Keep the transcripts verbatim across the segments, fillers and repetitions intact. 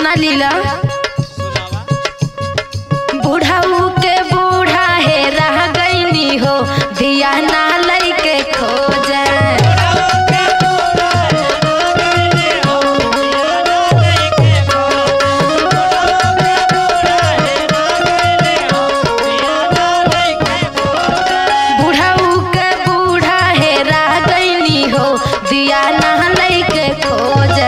सुना लीला बूढ़ाऊ के बूढ़ा है रह गईनी हो दिया ना लइके खोजे बूढ़ाऊ के बूढ़ा है रह गईनी हो दिया ना लइके खोजे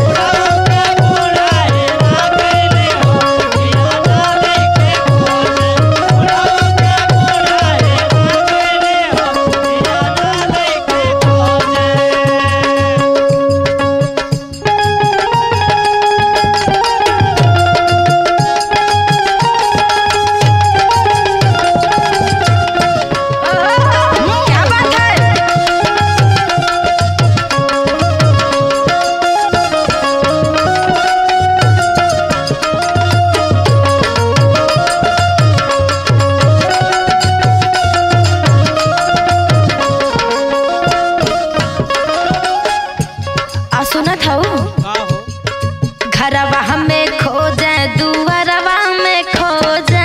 घरवा में खोजे दुआरवा में खोजे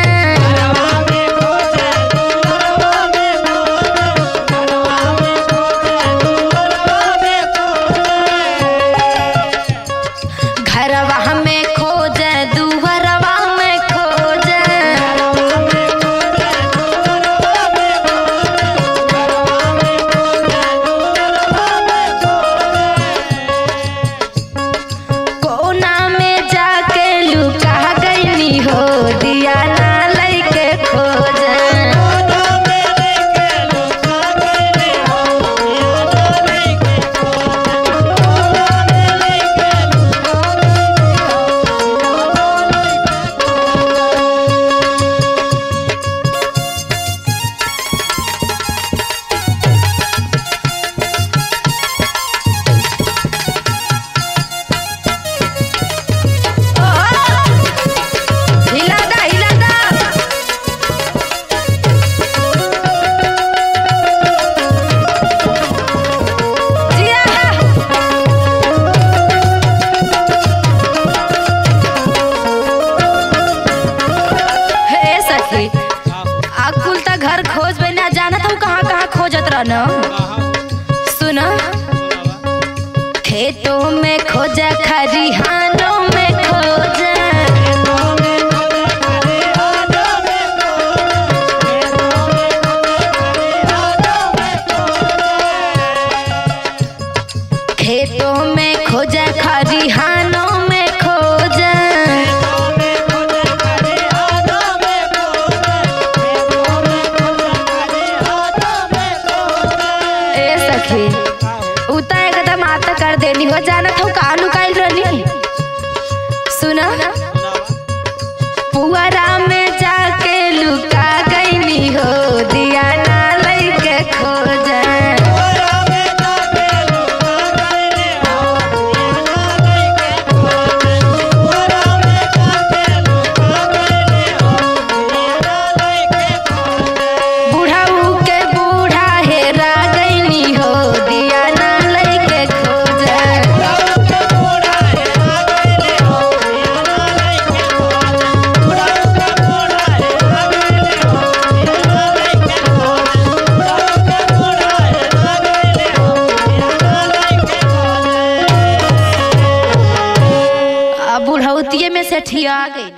घरवा में खोजे दुआरवा में खोजे कोना में जाके लुका गईनी हो दिया ना लइके खोजे अकुल त घर खोज बिना जानत हूँ कहाँ कहाँ खोजत रहना सुना खेतों में खोजा खरिहानों में खोजा खेतों में खोजा खरिहानों में खोजा उता एकदम आता कर देनी हो जाना तो कानू काइल रहनी सुना पुआरा में जाके लुका गईनी हो दिया ना लइके खोजे बूढ़ाऊ के बूढ़ा है रह गईनी हो दिया ना लइके खोजे अब बुढ़ौतिये में से ठिया गई।